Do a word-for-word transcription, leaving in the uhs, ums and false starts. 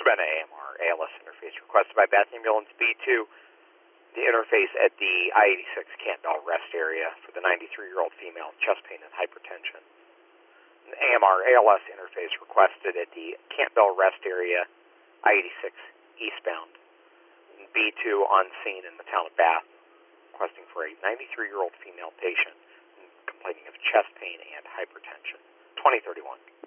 been an A M R A L S interface requested by Bath Ambulance B two, the interface at the I eighty-six Canton rest area for the ninety-three-year-old female with chest pain and hypertension. An A M R A L S interface requested at the Canton rest area, I eighty-six eastbound. B two on scene in the town of Bath, requesting for a ninety-three-year-old female patient complaining of chest pain and hypertension. twenty thirty-one.